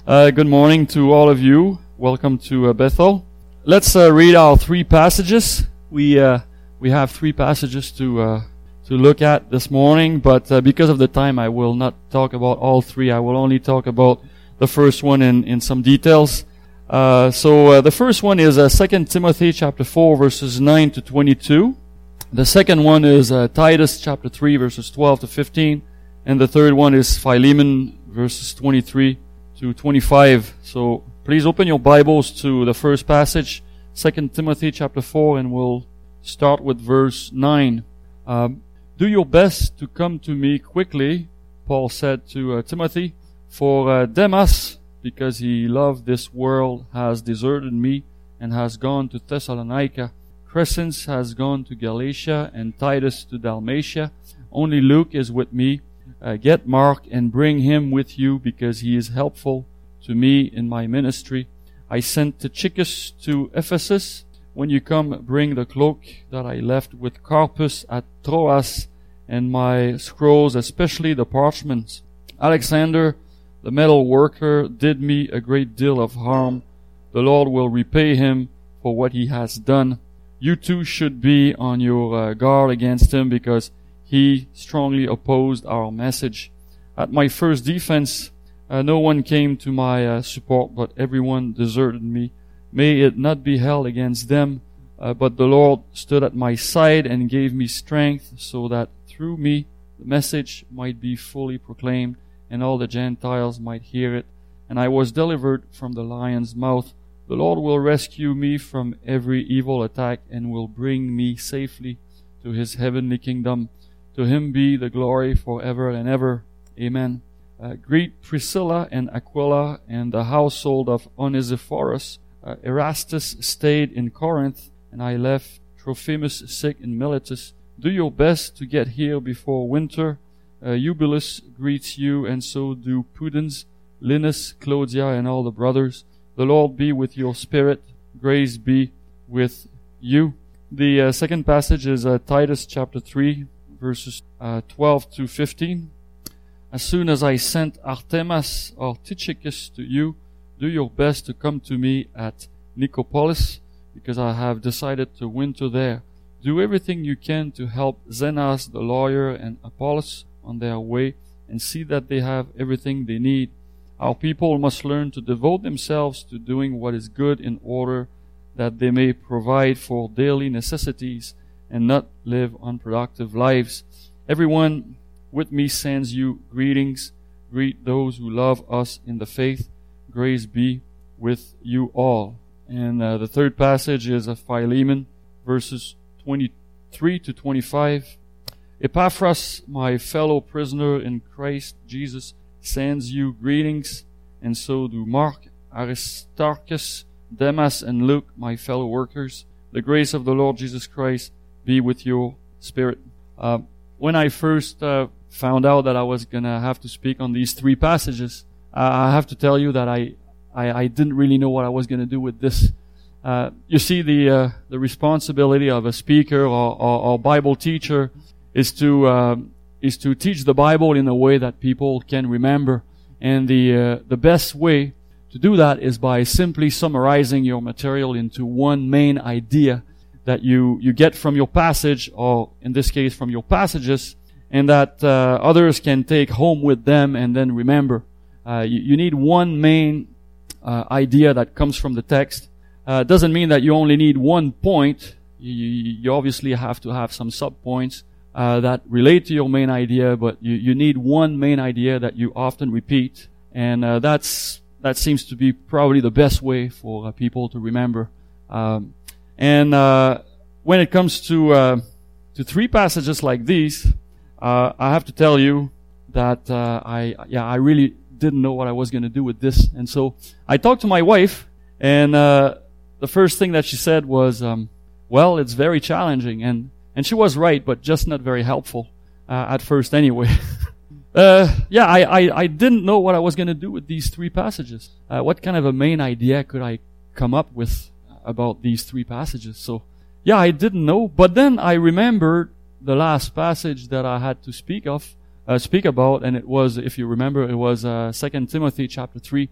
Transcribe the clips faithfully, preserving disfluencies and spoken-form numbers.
Uh, good morning to all of you. Welcome to uh, Bethel. Let's uh, read our three passages. We uh, we have three passages to uh, to look at this morning, but uh, because of the time, I will not talk about all three. I will only talk about the first one in, in some details. Uh, so uh, the first one is uh, Second Timothy chapter four, verses nine to twenty-two. The second one is uh, Titus chapter three, verses twelve to fifteen. And the third one is Philemon, verses twenty-three to twenty-five. So please open your Bibles to the first passage, Second Timothy chapter four, and we'll start with verse nine. Um, Do your best to come to me quickly, Paul said to uh, Timothy, for uh, Demas, because he loved this world, has deserted me and has gone to Thessalonica. Crescens has gone to Galatia and Titus to Dalmatia. Only Luke is with me. Uh, get Mark and bring him with you, because he is helpful to me in my ministry. I sent Tychicus to Ephesus. When you come, bring the cloak that I left with Carpus at Troas, and my scrolls, especially the parchments. Alexander, the metal worker, did me a great deal of harm. The Lord will repay him for what he has done. You too should be on your uh, guard against him, because he strongly opposed our message. At my first defense, uh, no one came to my uh, support, but everyone deserted me. May it not be held against them, uh, but the Lord stood at my side and gave me strength, so that through me the message might be fully proclaimed, and all the Gentiles might hear it. And I was delivered from the lion's mouth. The Lord will rescue me from every evil attack, and will bring me safely to his heavenly kingdom. To him be the glory forever and ever. Amen. Uh, greet Priscilla and Aquila and the household of Onesiphorus. Uh, Erastus stayed in Corinth, and I left Trophimus sick in Miletus. Do your best to get here before winter. Uh, Eubulus greets you, and so do Pudens, Linus, Claudia, and all the brothers. The Lord be with your spirit. Grace be with you. The uh, second passage is uh, Titus chapter three, verses uh, twelve to fifteen. As soon as I sent Artemas or Tychicus to you, do your best to come to me at Nicopolis, because I have decided to winter there. Do everything you can to help Zenas the lawyer and Apollos on their way, and see that they have everything they need. Our people must learn to devote themselves to doing what is good, in order that they may provide for daily necessities and not live unproductive lives. Everyone with me sends you greetings. Greet those who love us in the faith. Grace be with you all. And uh, the third passage is of Philemon, verses twenty-three to twenty-five. Epaphras, my fellow prisoner in Christ Jesus, sends you greetings, and so do Mark, Aristarchus, Demas, and Luke, my fellow workers. The grace of the Lord Jesus Christ be with your spirit. Uh, when I first uh, found out that I was going to have to speak on these three passages, uh, I have to tell you that I, I, I didn't really know what I was going to do with this. Uh, you see, the uh, the responsibility of a speaker or, or, or Bible teacher is to uh, is to teach the Bible in a way that people can remember. And the uh, the best way to do that is by simply summarizing your material into one main idea that you, you get from your passage, or in this case from your passages, and that uh, others can take home with them and then remember. Uh, you, you need one main uh, idea that comes from the text. Uh, it doesn't mean that you only need one point. You, you obviously have to have some sub-points uh, that relate to your main idea, but you, you need one main idea that you often repeat, and uh, that's that seems to be probably the best way for uh, people to remember. Um, And uh, when it comes to uh, to three passages like these, uh, I have to tell you that uh, I yeah I really didn't know what I was going to do with this, and so I talked to my wife, and uh, the first thing that she said was, um, "Well, it's very challenging," and and she was right, but just not very helpful uh, at first, anyway. uh, yeah, I, I I didn't know what I was going to do with these three passages. Uh, what kind of a main idea could I come up with about these three passages? So, yeah, I didn't know. But then I remembered the last passage that I had to speak of, uh, speak about, and it was, if you remember, it was uh, Second Timothy chapter three,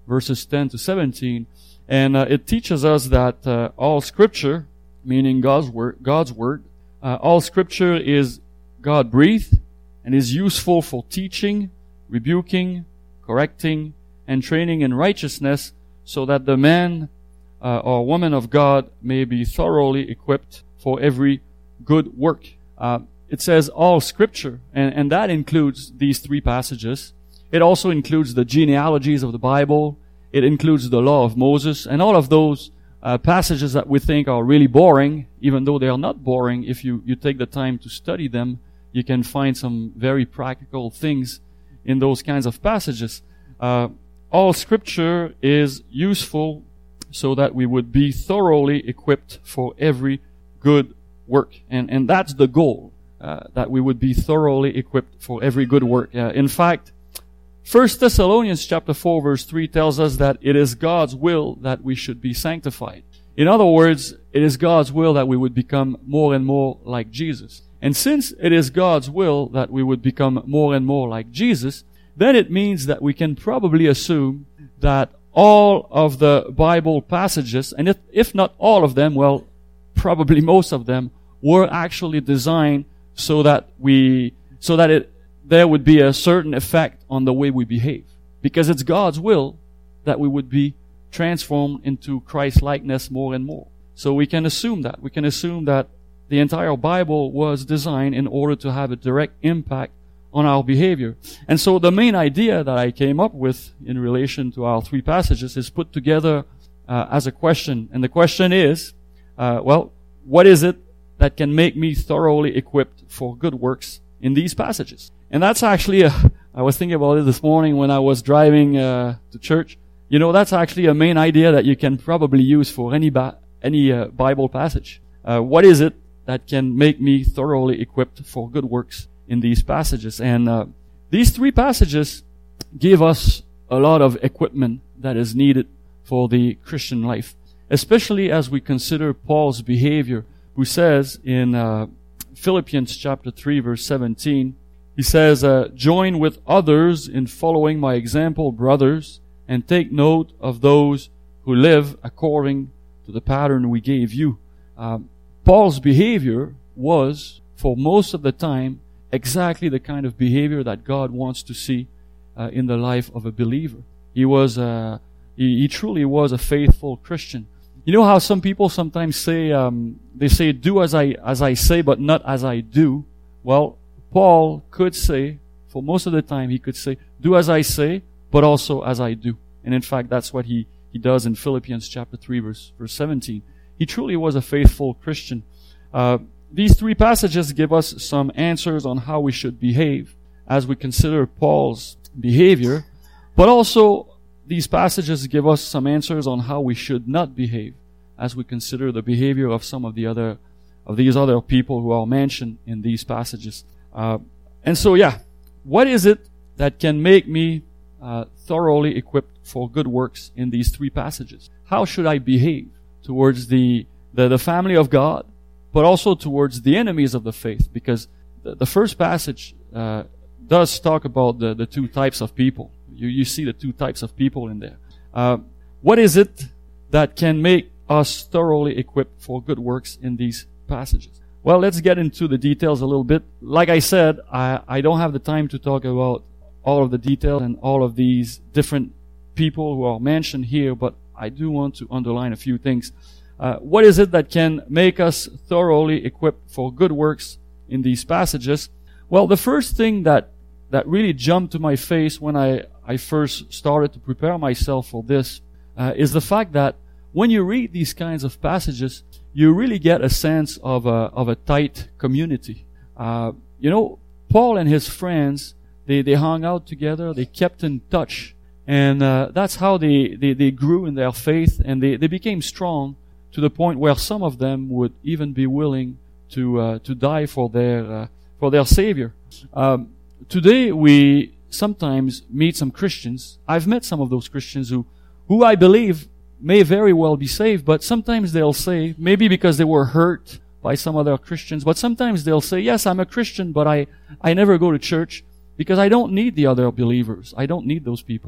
verses ten to seventeen. And uh, it teaches us that uh, all Scripture, meaning God's word, God's word, uh, all Scripture is God-breathed and is useful for teaching, rebuking, correcting, and training in righteousness, so that the man uh, or woman of God may be thoroughly equipped for every good work. Uh, it says all Scripture, and, and that includes these three passages. It also includes the genealogies of the Bible. It includes the law of Moses, and all of those uh, passages that we think are really boring, even though they are not boring. If you, you take the time to study them, you can find some very practical things in those kinds of passages. Uh, all Scripture is useful so that we would be thoroughly equipped for every good work. And, and that's the goal, uh, that we would be thoroughly equipped for every good work. Uh, in fact, First Thessalonians chapter four verse three tells us that it is God's will that we should be sanctified. In other words, it is God's will that we would become more and more like Jesus. And since it is God's will that we would become more and more like Jesus, then it means that we can probably assume that all of the Bible passages, and if, if not all of them, well, probably most of them, were actually designed so that we, so that it, there would be a certain effect on the way we behave. Because it's God's will that we would be transformed into Christ-likeness more and more. So we can assume that. We can assume that the entire Bible was designed in order to have a direct impact on our behavior. And so the main idea that I came up with in relation to our three passages is put together uh, as a question. And the question is, uh, well, what is it that can make me thoroughly equipped for good works in these passages? And that's actually a, I was thinking about it this morning when I was driving uh, to church. You know, that's actually a main idea that you can probably use for any ba- any uh, Bible passage. Uh, what is it that can make me thoroughly equipped for good works in these passages? And uh, these three passages give us a lot of equipment that is needed for the Christian life, especially as we consider Paul's behavior, who says in uh, Philippians chapter three verse seventeen, he says, uh, join with others in following my example, brothers, and take note of those who live according to the pattern we gave you. Um, Paul's behavior was, for most of the time, exactly the kind of behavior that God wants to see uh, in the life of a believer. He was, uh, he, he truly was a faithful Christian. You know how some people sometimes say, um, they say, do as I, as I say, but not as I do? Well, Paul could say, for most of the time, he could say, do as I say, but also as I do. And in fact, that's what he, he does in Philippians chapter three, verse, verse seventeen. He truly was a faithful Christian. Uh, these three passages give us some answers on how we should behave as we consider Paul's behavior, but also these passages give us some answers on how we should not behave as we consider the behavior of some of the other, of these other people who are mentioned in these passages. Uh, and so, yeah, what is it that can make me uh, thoroughly equipped for good works in these three passages? How should I behave towards the, the, the family of God, but also towards the enemies of the faith? Because the, the first passage uh, does talk about the, the two types of people. You, you see the two types of people in there. Uh, what is it that can make us thoroughly equipped for good works in these passages? Well, let's get into the details a little bit. Like I said, I, I don't have the time to talk about all of the details and all of these different people who are mentioned here, but I do want to underline a few things. Uh, what is it that can make us thoroughly equipped for good works in these passages? Well, the first thing that, that really jumped to my face when I, I first started to prepare myself for this uh, is the fact that when you read these kinds of passages, you really get a sense of a, of a tight community. Uh, you know, Paul and his friends, they, they hung out together, they kept in touch, and uh, that's how they, they, they grew in their faith, and they, they became strong to the point where some of them would even be willing to uh, to die for their uh, for their Savior. Um, today we sometimes meet some Christians. I've met some of those Christians who, who I believe may very well be saved, but sometimes they'll say, maybe because they were hurt by some other Christians, but sometimes they'll say, yes, I'm a Christian, but I, I never go to church because I don't need the other believers. I don't need those people.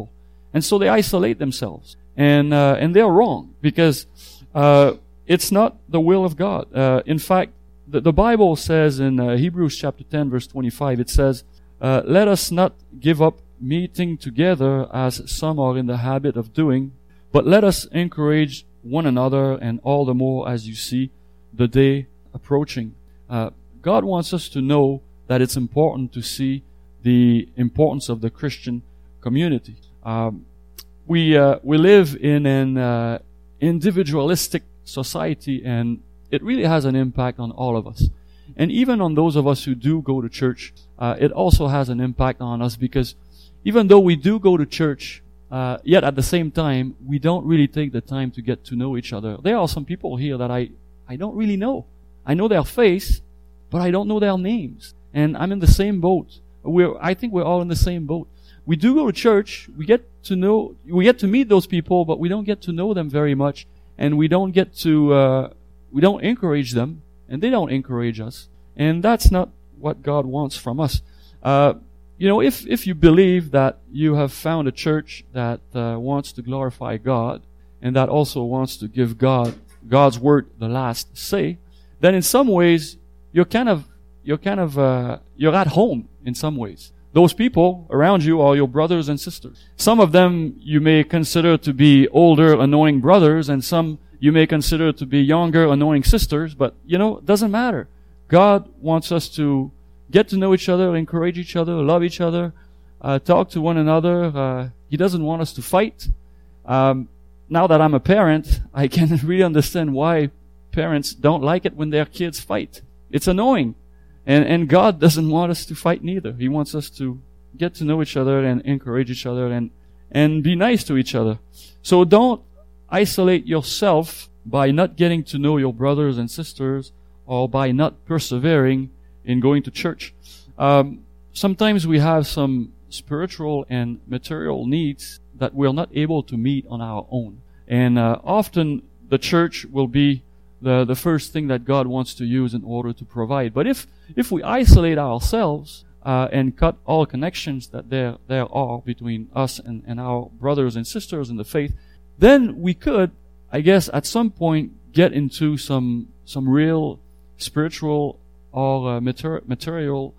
And so they isolate themselves. And, uh, and they're wrong because, uh, it's not the will of God. Uh, in fact, the, the Bible says in uh, Hebrews chapter ten verse twenty-five, it says, uh, let us not give up meeting together as some are in the habit of doing, but let us encourage one another, and all the more as you see the day approaching. Uh, God wants us to know that it's important to see the importance of the Christian community. Um, we uh, we live in an uh, individualistic society, and it really has an impact on all of us. And even on those of us who do go to church, uh, it also has an impact on us, because even though we do go to church, uh, yet at the same time, we don't really take the time to get to know each other. There are some people here that I, I don't really know. I know their face, but I don't know their names. And I'm in the same boat. We're, I think we're all in the same boat. We do go to church, we get to know, we get to meet those people, but we don't get to know them very much. And we don't get to, uh, we don't encourage them, and they don't encourage us. And that's not what God wants from us. Uh, you know, if, if you believe that you have found a church that, uh, wants to glorify God, and that also wants to give God, God's word the last say, then in some ways, you're kind of, you're kind of, uh, you're at home in some ways. Those people around you are your brothers and sisters. Some of them you may consider to be older, annoying brothers, and some you may consider to be younger, annoying sisters, but, you know, it doesn't matter. God wants us to get to know each other, encourage each other, love each other, uh, talk to one another. Uh, he doesn't want us to fight. Um, now that I'm a parent, I can really understand why parents don't like it when their kids fight. It's annoying. And, and God doesn't want us to fight neither. He wants us to get to know each other and encourage each other and, and be nice to each other. So don't isolate yourself by not getting to know your brothers and sisters, or by not persevering in going to church. Um, sometimes we have some spiritual and material needs that we're not able to meet on our own. And uh, often the church will be the, the first thing that God wants to use in order to provide. But if, if we isolate ourselves uh, and cut all connections that there, there are between us and, and our brothers and sisters in the faith, then we could, I guess, at some point get into some some real spiritual or uh, mater- material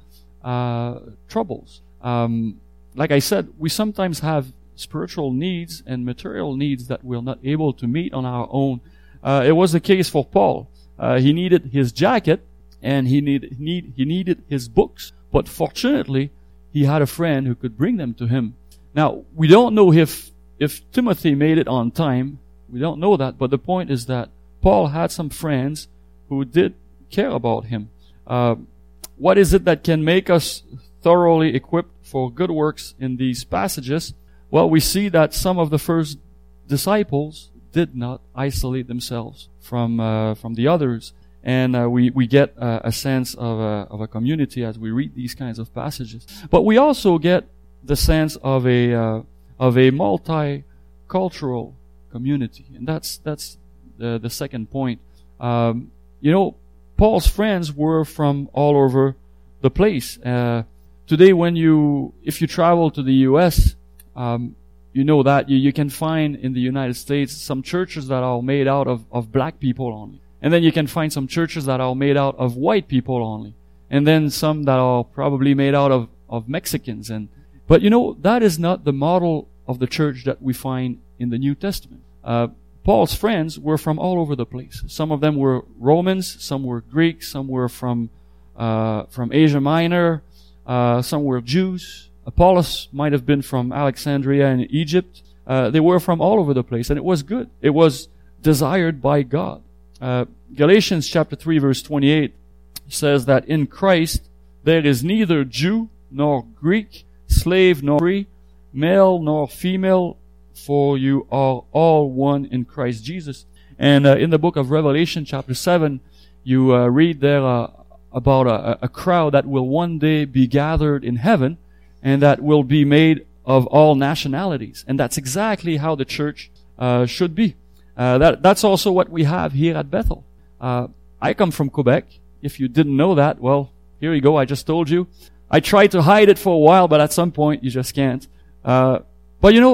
uh, troubles. Um, like I said, we sometimes have spiritual needs and material needs that we're not able to meet on our own. Uh, it was the case for Paul. Uh, he needed his jacket, and he need, need he needed his books. But fortunately, he had a friend who could bring them to him. Now, we don't know if if Timothy made it on time. We don't know that. But the point is that Paul had some friends who did care about him. Uh, what is it that can make us thoroughly equipped for good works in these passages? Well, we see that some of the first disciples did not isolate themselves from uh, from the others, and uh, we we get uh, a sense of a of a community as we read these kinds of passages. But we also get the sense of a uh, of a multicultural community, and that's that's the the second point. Um, you know, Paul's friends were from all over the place. Uh, today, when you if you travel to the U S, um, you know that you, you can find in the United States some churches that are made out of, of black people only. And then you can find some churches that are made out of white people only. And then some that are probably made out of, of Mexicans. And But you know, that is not the model of the church that we find in the New Testament. Uh, Paul's friends were from all over the place. Some of them were Romans, some were Greeks, some were from, uh, from Asia Minor, uh, some were Jews. Apollos might have been from Alexandria in Egypt. Uh, they were from all over the place, and it was good. It was desired by God. Uh, Galatians chapter three verse twenty-eight says that in Christ there is neither Jew nor Greek, slave nor free, male nor female, for you are all one in Christ Jesus. And uh, in the book of Revelation chapter seven, you uh, read there uh, about a, a crowd that will one day be gathered in heaven, and that will be made of all nationalities. And that's exactly how the church uh, should be. Uh, that, that's also what we have here at Bethel. Uh, I come from Quebec. If you didn't know that, well, here you go. I just told you. I tried to hide it for a while, but at some point you just can't. Uh, but you know,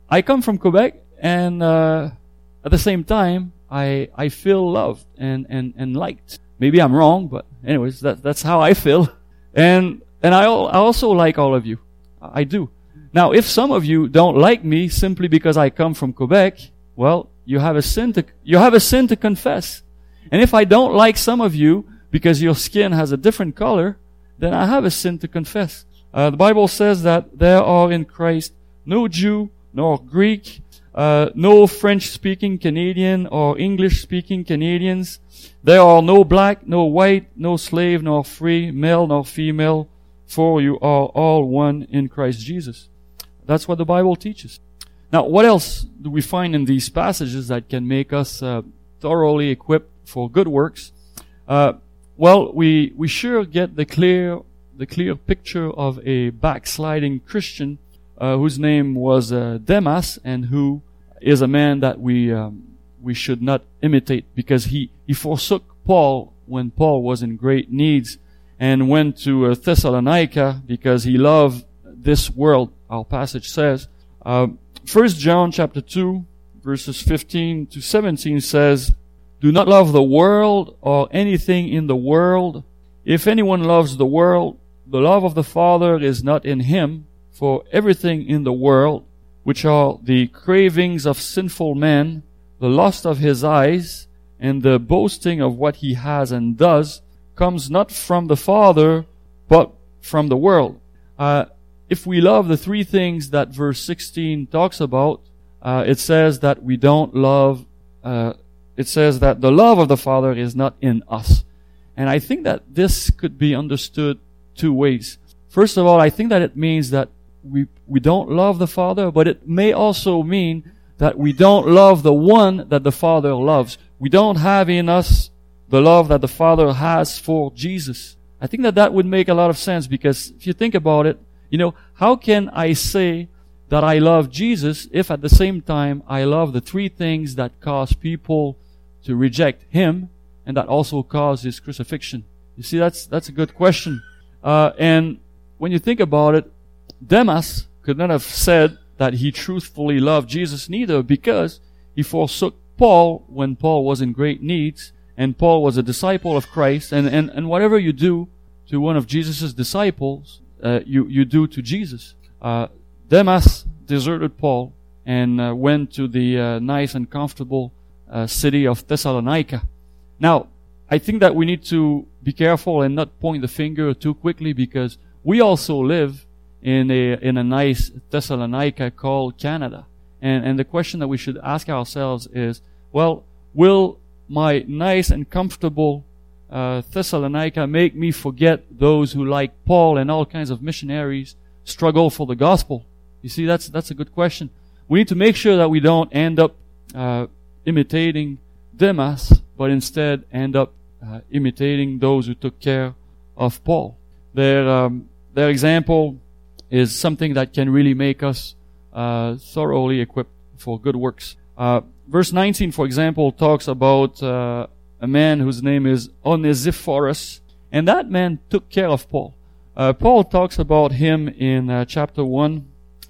I come from Quebec, and uh, at the same time, I I feel loved and, and, and liked. Maybe I'm wrong, but anyways, that that's how I feel. And and I, al- I also like all of you. I do. Now, if some of you don't like me simply because I come from Quebec, well, you have a sin to you have a sin to confess. And if I don't like some of you because your skin has a different color, then I have a sin to confess. Uh, the Bible says that there are in Christ no Jew nor Greek, uh, no French-speaking Canadian or English-speaking Canadians. There are no black, no white, no slave nor free, male nor female, for you are all one in Christ Jesus. That's what the Bible teaches. Now, what else do we find in these passages that can make us uh, thoroughly equipped for good works? Uh, well, we we sure get the clear the clear picture of a backsliding Christian uh, whose name was uh, Demas, and who is a man that we um, we should not imitate, because he he forsook Paul when Paul was in great needs, and went to uh, Thessalonica because he loved this world. Our passage says, uh, First John chapter two, verses fifteen to seventeen says, "Do not love the world or anything in the world. If anyone loves the world, the love of the Father is not in him. For everything in the world, which are the cravings of sinful men, the lust of his eyes, and the boasting of what he has and does, comes not from the Father, but from the world." Uh, if we love the three things that verse sixteen talks about, uh, it says that we don't love, uh, it says that the love of the Father is not in us. And I think that this could be understood two ways. First of all, I think that it means that we, we don't love the Father, but it may also mean that we don't love the one that the Father loves. We don't have in us the love that the Father has for Jesus. I think that that would make a lot of sense, because if you think about it, you know, how can I say that I love Jesus if at the same time I love the three things that cause people to reject Him and that also cause His crucifixion? You see, that's that's a good question. Uh, and when you think about it, Demas could not have said that he truthfully loved Jesus neither, because he forsook Paul when Paul was in great needs, and Paul was a disciple of Christ, and, and, and whatever you do to one of Jesus' disciples, uh, you, you do to Jesus. Uh, Demas deserted Paul and uh, went to the uh, nice and comfortable uh, city of Thessalonica. Now, I think that we need to be careful and not point the finger too quickly, because we also live in a in a nice Thessalonica called Canada. And and the question that we should ask ourselves is, well, will my nice and comfortable uh, Thessalonica make me forget those who, like Paul and all kinds of missionaries, struggle for the gospel? You see, that's that's a good question. We need to make sure that we don't end up uh, imitating Demas, but instead end up uh, imitating those who took care of Paul. Their um, their example is something that can really make us uh, thoroughly equipped for good works. Uh, verse nineteen, for example, talks about uh, a man whose name is Onesiphorus, and that man took care of Paul. Uh, Paul talks about him in uh, chapter one,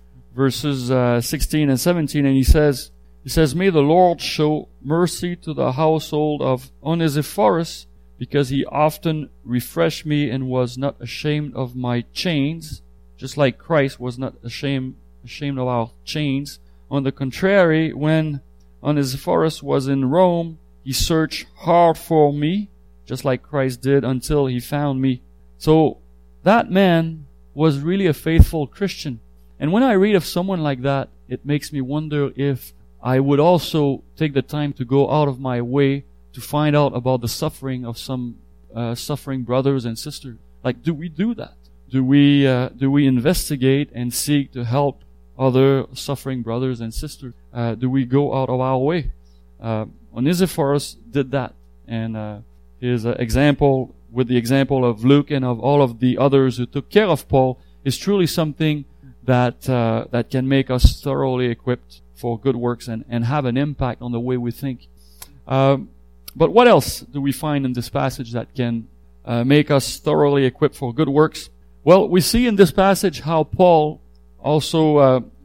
verses uh, sixteen and seventeen, and he says, he says, "May the Lord show mercy to the household of Onesiphorus, because he often refreshed me and was not ashamed of my chains, just like Christ was not ashamed ashamed of our chains. On the contrary, when Onesiphorus was in Rome, he searched hard for me, just like Christ did, until he found me." So that man was really a faithful Christian. And when I read of someone like that, it makes me wonder if I would also take the time to go out of my way to find out about the suffering of some uh, suffering brothers and sisters. Like, do we do that? Do we uh, do we investigate and seek to help other suffering brothers and sisters? Uh, do we go out of our way? Uh, Onesiphorus did that, and uh, his uh, example, with the example of Luke and of all of the others who took care of Paul, is truly something that uh, that can make us thoroughly equipped for good works and, and have an impact on the way we think. Um, but what else do we find in this passage that can uh, make us thoroughly equipped for good works? Well, we see in this passage how Paul also uh,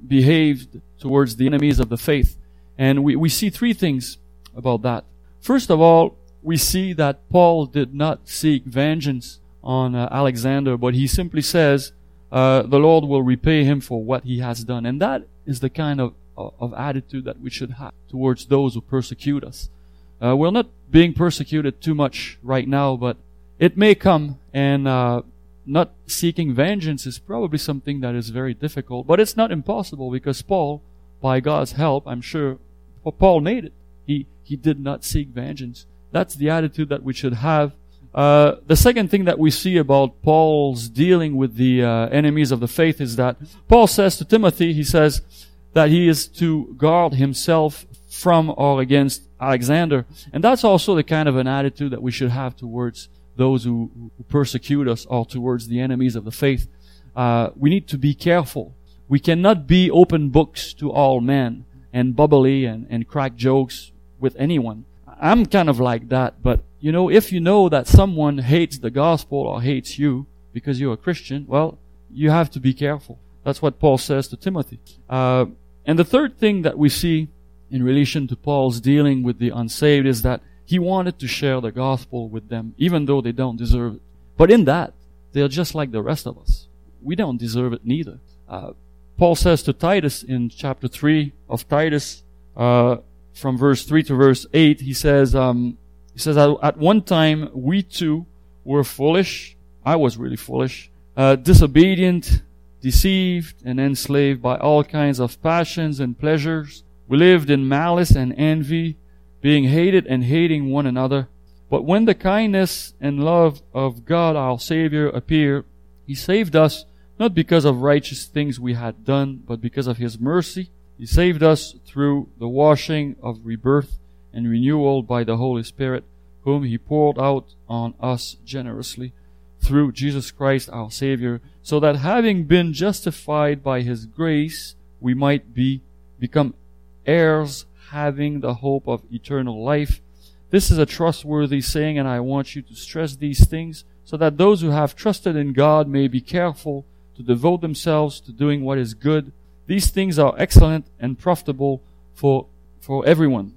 behaved towards the enemies of the faith. And we, we see three things about that. First of all, we see that Paul did not seek vengeance on uh, Alexander, but he simply says, uh, the Lord will repay him for what he has done. And that is the kind of, of attitude that we should have towards those who persecute us. Uh, we're not being persecuted too much right now, but it may come, and uh, not seeking vengeance is probably something that is very difficult. But it's not impossible, because Paul, by God's help, I'm sure, Paul made it. He he did not seek vengeance. That's the attitude that we should have. Uh, the second thing that we see about Paul's dealing with the uh, enemies of the faith is that Paul says to Timothy, he says that he is to guard himself from or against Alexander. And that's also the kind of an attitude that we should have towards those who, who persecute us, or towards the enemies of the faith. Uh, we need to be careful. We cannot be open books to all men and bubbly and, and crack jokes with anyone. I'm kind of like that, but you know, if you know that someone hates the gospel or hates you because you're a Christian, well, you have to be careful. That's what Paul says to Timothy. Uh, and the third thing that we see in relation to Paul's dealing with the unsaved is that he wanted to share the gospel with them, even though they don't deserve it. But in that, they're just like the rest of us. We don't deserve it neither. Uh, Paul says to Titus in chapter three of Titus, uh, from verse three to verse eight, he says, um, he says, at one time we too were foolish. I was really foolish, uh, disobedient, deceived, and enslaved by all kinds of passions and pleasures. We lived in malice and envy, being hated and hating one another. But when the kindness and love of God our Savior appeared, He saved us, not because of righteous things we had done, but because of His mercy. He saved us through the washing of rebirth and renewal by the Holy Spirit, whom He poured out on us generously through Jesus Christ our Savior, so that having been justified by His grace, we might be become heirs, having the hope of eternal life. This is a trustworthy saying, and I want you to stress these things, so that those who have trusted in God may be careful to devote themselves to doing what is good. These things are excellent and profitable for for everyone.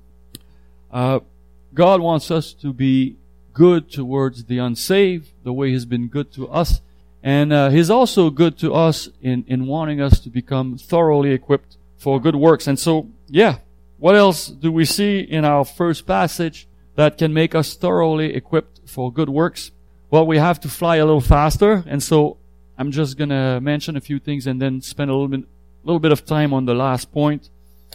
Uh, God wants us to be good towards the unsaved, the way He's been good to us. And uh, He's also good to us in, in wanting us to become thoroughly equipped for good works. And so, yeah, what else do we see in our first passage that can make us thoroughly equipped for good works? Well, we have to fly a little faster, and so I'm just going to mention a few things and then spend a little bit, little bit of time on the last point.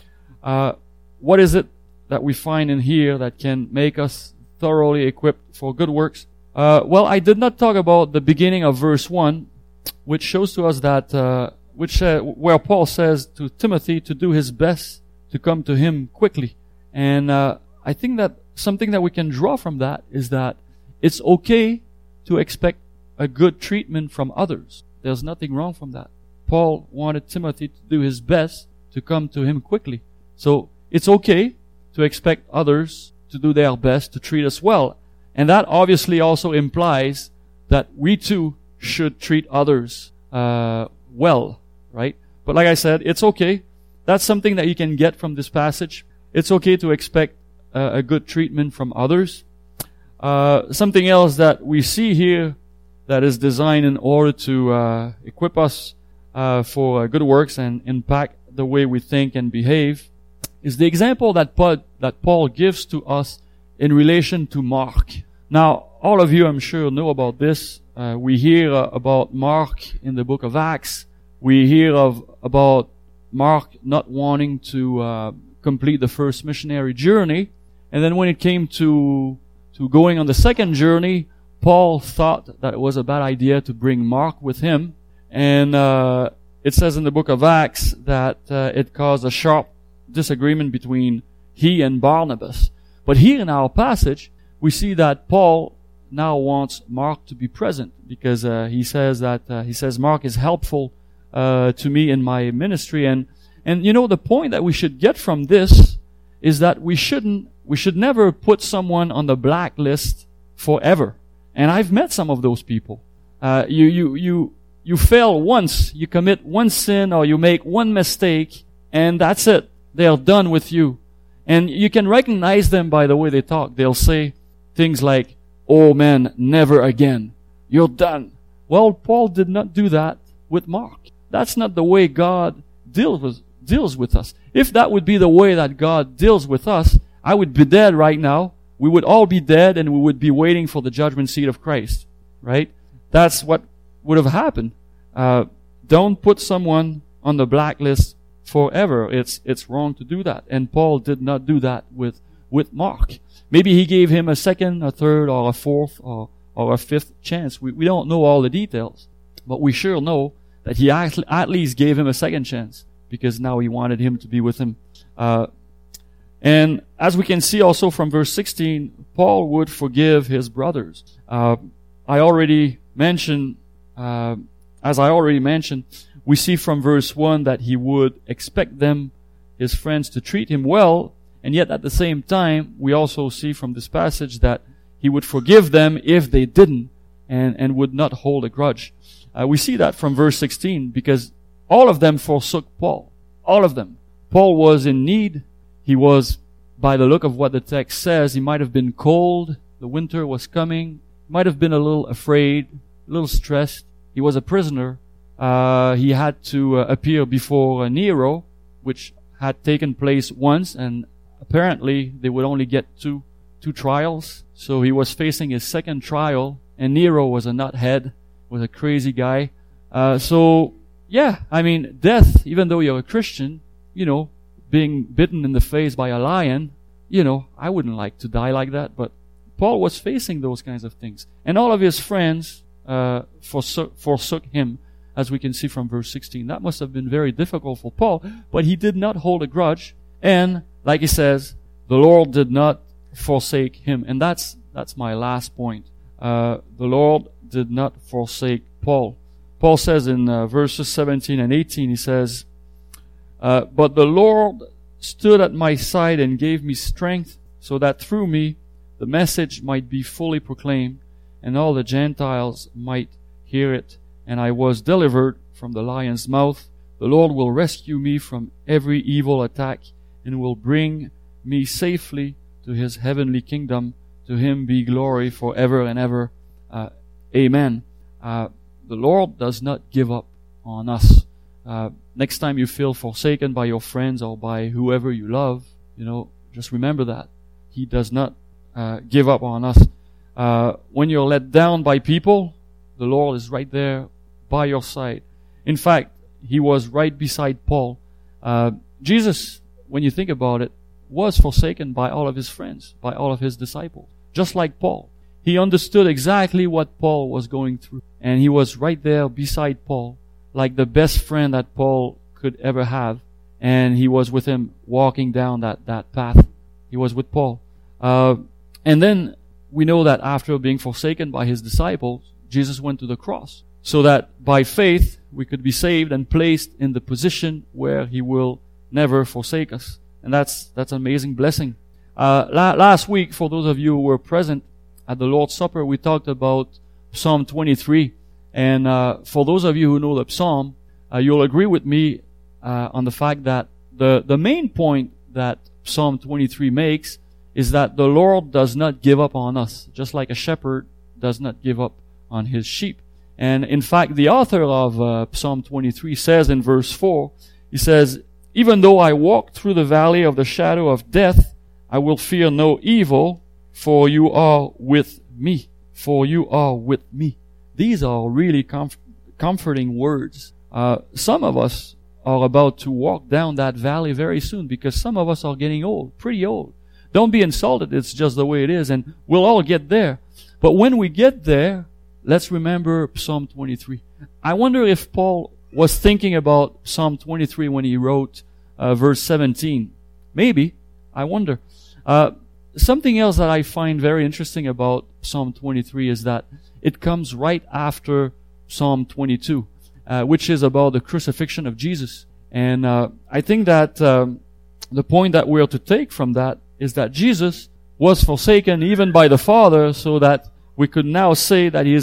Uh, what is it that we find in here that can make us thoroughly equipped for good works? Uh, well, I did not talk about the beginning of verse one, which shows to us that, uh, which, uh, where Paul says to Timothy to do his best to come to him quickly. And, uh, I think that something that we can draw from that is that it's okay to expect a good treatment from others. There's nothing wrong from that. Paul wanted Timothy to do his best to come to him quickly. So, it's okay to expect others to do their best to treat us well. And that obviously also implies that we too should treat others uh, well, right? But like I said, it's okay. That's something that you can get from this passage. It's okay to expect uh, a good treatment from others. Uh, something else that we see here that is designed in order to uh, equip us uh, for uh, good works and impact the way we think and behave is the example that Paul, that Paul gives to us in relation to Mark. Now, all of you, I'm sure, know about this. Uh, we hear uh, about Mark in the book of Acts. We hear of about Mark not wanting to uh, complete the first missionary journey. And then when it came to to going on the second journey, Paul thought that it was a bad idea to bring Mark with him. And uh, it says in the book of Acts that uh, it caused a sharp disagreement between he and Barnabas. But here in our passage, we see that Paul now wants Mark to be present, because uh, he says that uh, he says Mark is helpful uh, to me in my ministry. And and you know, the point that we should get from this is that we shouldn't we should never put someone on the blacklist forever. And I've met some of those people. Uh, you you you you fail once, you commit one sin or you make one mistake, and that's it. They're done with you. And you can recognize them by the way they talk. They'll say things like, "Oh man, never again. You're done." Well, Paul did not do that with Mark. That's not the way God deals with, deals with us. If that would be the way that God deals with us, I would be dead right now. We would all be dead and we would be waiting for the judgment seat of Christ. Right? That's what would have happened. Uh, don't put someone on the blacklist forever. It's, it's wrong to do that. And Paul did not do that with, with Mark. Maybe he gave him a second, a third, or a fourth, or, or a fifth chance. We, we don't know all the details. But we sure know that he actually, at least gave him a second chance, because now he wanted him to be with him. Uh, and as we can see also from verse sixteen, Paul would forgive his brothers. Uh, I already mentioned, uh, as I already mentioned, we see from verse one that he would expect them, his friends, to treat him well, and yet at the same time, we also see from this passage that he would forgive them if they didn't, and, and would not hold a grudge. Uh, we see that from verse sixteen, because all of them forsook Paul. All of them. Paul was in need. He was, by the look of what the text says, he might have been cold. The winter was coming. He might have been a little afraid, a little stressed. He was a prisoner. Uh, he had to uh, appear before uh, Nero, which had taken place once, and apparently they would only get two, two trials. So he was facing his second trial, and Nero was a nuthead, was a crazy guy. Uh, so, yeah, I mean, death, even though you're a Christian, you know, being bitten in the face by a lion, you know, I wouldn't like to die like that, but Paul was facing those kinds of things. And all of his friends uh, forsook, forsook him, as we can see from verse sixteen. That must have been very difficult for Paul, but he did not hold a grudge. And, like he says, the Lord did not forsake him. And that's that's my last point. Uh, the Lord did not forsake Paul. Paul says in uh, verses seventeen and eighteen, he says, uh, "But the Lord stood at my side and gave me strength, so that through me the message might be fully proclaimed, and all the Gentiles might hear it. And I was delivered from the lion's mouth. The Lord will rescue me from every evil attack, and will bring me safely to his heavenly kingdom. To him be glory forever and ever. Uh, amen." Uh, the Lord does not give up on us. Uh, next time you feel forsaken by your friends or by whoever you love, you know, just remember that. He does not uh, give up on us. Uh, when you're let down by people, the Lord is right there by your side. In fact, he was right beside Paul. Uh, Jesus, when you think about it, was forsaken by all of his friends, by all of his disciples, just like Paul. He understood exactly what Paul was going through, and he was right there beside Paul, like the best friend that Paul could ever have, and he was with him walking down that, that path. He was with Paul. Uh, and then we know that after being forsaken by his disciples, Jesus went to the cross, so that by faith we could be saved and placed in the position where he will never forsake us. And that's that's an amazing blessing. Uh, la- last week, for those of you who were present at the Lord's Supper, we talked about Psalm twenty-three. And uh, for those of you who know the Psalm, uh, you'll agree with me uh, on the fact that the, the main point that Psalm twenty-three makes is that the Lord does not give up on us, just like a shepherd does not give up on his sheep. And in fact, the author of uh, Psalm twenty-three says in verse four, he says, "Even though I walk through the valley of the shadow of death, I will fear no evil, for you are with me. For you are with me." These are really comf- comforting words. Uh, some of us are about to walk down that valley very soon, because some of us are getting old, pretty old. Don't be insulted, it's just the way it is, and we'll all get there. But when we get there, let's remember Psalm twenty-three. I wonder if Paul was thinking about Psalm twenty-three when he wrote uh, verse seventeen. Maybe. I wonder. Uh, something else that I find very interesting about Psalm twenty-three is that it comes right after Psalm twenty-two, uh, which is about the crucifixion of Jesus. And uh, I think that um, the point that we are to take from that is that Jesus was forsaken even by the Father, so that we could now say that he is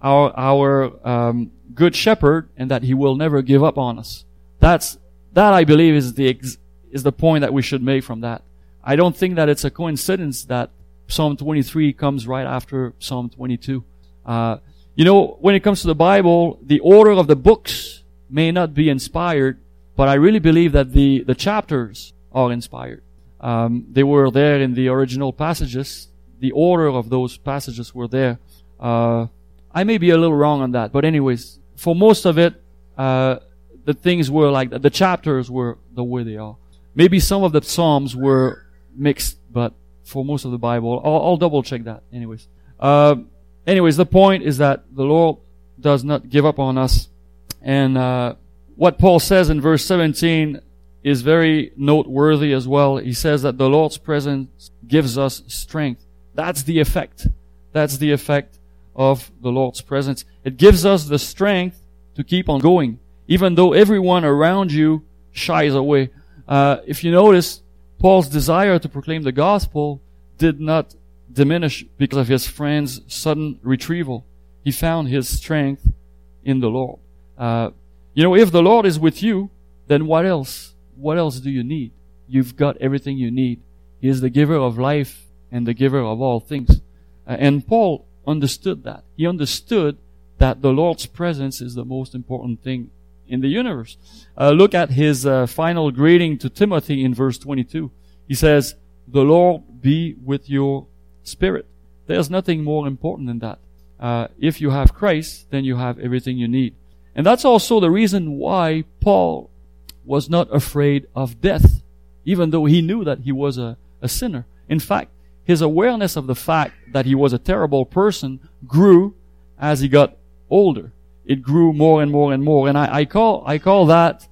our our um, good shepherd, and that He will never give up on us. That's that I believe is the ex- is the point that we should make from that. I don't think that it's a coincidence that Psalm twenty-three comes right after Psalm twenty-two. Uh, you know, when it comes to the Bible, the order of the books may not be inspired, but I really believe that the, the chapters are inspired. Um, they were there in the original passages. The order of those passages were there. Uh, I may be a little wrong on that, but anyways, for most of it, uh, the things were like that. The chapters were the way they are. Maybe some of the Psalms were mixed, but for most of the Bible, I'll, I'll double check that. Anyways, uh, anyways, the point is that the Lord does not give up on us, and uh, what Paul says in verse seventeen is very noteworthy as well. He says that the Lord's presence gives us strength. That's the effect. That's the effect of the Lord's presence. It gives us the strength to keep on going, even though everyone around you shies away. Uh, if you notice, Paul's desire to proclaim the gospel did not diminish because of his friend's sudden retrieval. He found his strength in the Lord. Uh, you know, if the Lord is with you, then what else? What else do you need? You've got everything you need. He is the giver of life and the giver of all things. Uh, and Paul understood that. He understood that the Lord's presence is the most important thing in the universe. Uh, look at his uh, final greeting to Timothy in verse twenty-two. He says, "The Lord be with your spirit." There's nothing more important than that. Uh, if you have Christ, then you have everything you need. And that's also the reason why Paul was not afraid of death, even though he knew that he was a, a sinner. In fact, his awareness of the fact that he was a terrible person grew as he got older. It grew more and more and more. And I, I call, I call that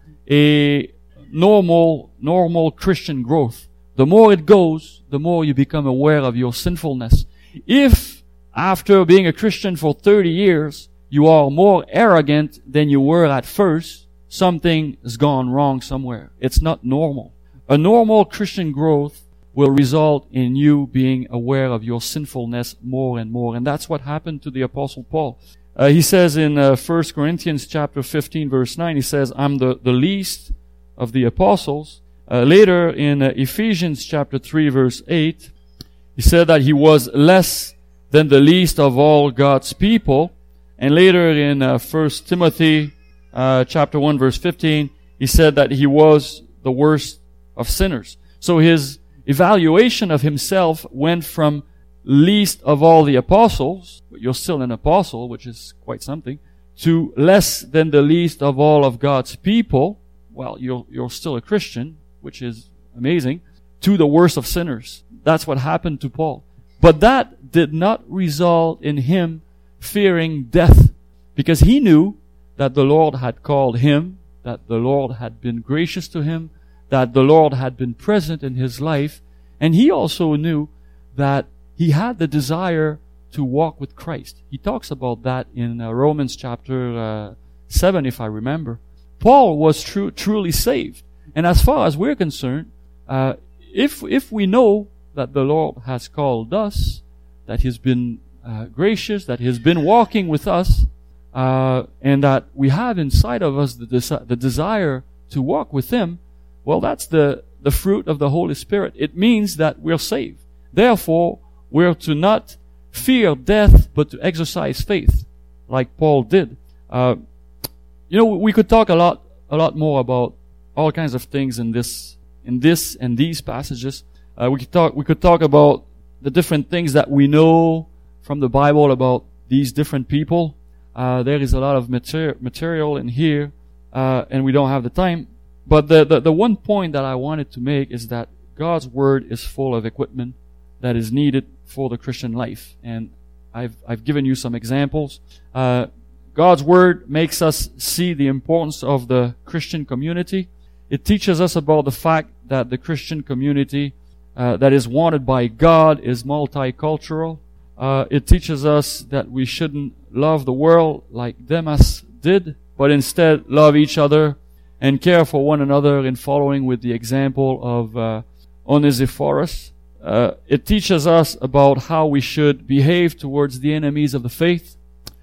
a normal, normal Christian growth. The more it goes, the more you become aware of your sinfulness. If, after being a Christian for thirty years, you are more arrogant than you were at first, something has gone wrong somewhere. It's not normal. A normal Christian growth will result in you being aware of your sinfulness more and more. And that's what happened to the Apostle Paul. Uh, he says in uh, First Corinthians chapter fifteen, verse nine, he says, "I'm the, the least of the apostles." Uh, later in uh, Ephesians chapter three, verse eight, he said that he was less than the least of all God's people. And later in uh, First Timothy uh, chapter one, verse fifteen, he said that he was the worst of sinners. So his evaluation of himself went from least of all the apostles, but you're still an apostle, which is quite something, to less than the least of all of God's people. Well, you're you're still a Christian, which is amazing, to the worst of sinners. That's what happened to Paul. But that did not result in him fearing death, because he knew that the Lord had called him, that the Lord had been gracious to him, that the Lord had been present in his life, and he also knew that he had the desire to walk with Christ. He talks about that in uh, Romans chapter uh, seven, if I remember. Paul was tru- truly saved. And as far as we're concerned, uh, if if we know that the Lord has called us, that He's been uh, gracious, that He's been walking with us, uh, and that we have inside of us the, desi- the desire to walk with Him, well, that's the, the fruit of the Holy Spirit. It means that we're saved. Therefore, we're to not fear death, but to exercise faith, like Paul did. Uh, you know, we could talk a lot, a lot more about all kinds of things in this, in this and these passages. Uh, we could talk, we could talk about the different things that we know from the Bible about these different people. Uh, there is a lot of mater- material in here, uh, and we don't have the time. But the, the, the one point that I wanted to make is that God's Word is full of equipment that is needed for the Christian life. And I've, I've given you some examples. Uh, God's Word makes us see the importance of the Christian community. It teaches us about the fact that the Christian community uh, that is wanted by God is multicultural. Uh, it teaches us that we shouldn't love the world like Demas did, but instead love each other and care for one another in following with the example of uh, Onesiphorus. Uh, it teaches us about how we should behave towards the enemies of the faith.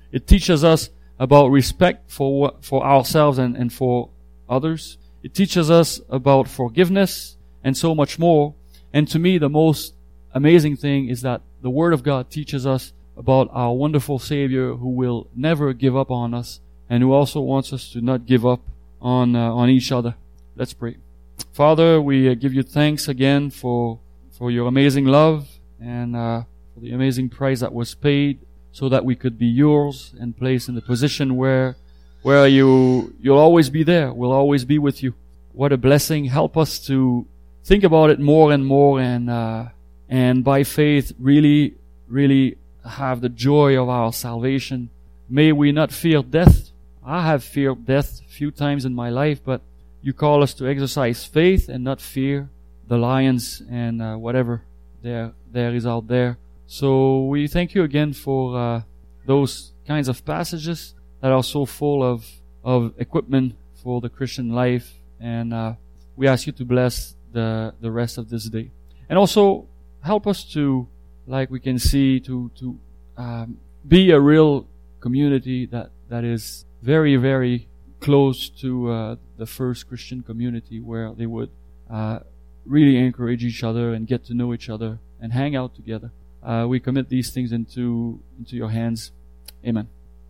It teaches us about respect for for ourselves and, and for others. It teaches us about forgiveness and so much more. And to me, the most amazing thing is that the Word of God teaches us about our wonderful Savior who will never give up on us and who also wants us to not give up on uh, on each other. Let's pray. Father, we uh, give you thanks again for for your amazing love and uh, for the amazing price that was paid so that we could be yours and placed in the position where where you you'll always be there. We'll always be with you. What a blessing. Help us to think about it more and more and uh, and by faith really, really have the joy of our salvation. May we not fear death. I have feared death a few times in my life, but you call us to exercise faith and not fear the lions and uh, whatever there there is out there. So we thank you again for uh, those kinds of passages that are so full of of equipment for the Christian life, and uh, we ask you to bless the the rest of this day, and also help us to, like we can see, to to um, be a real community that that is very very close to uh, the first Christian community, where they would uh, really encourage each other and get to know each other and hang out together. Uh, we commit these things into into your hands. Amen.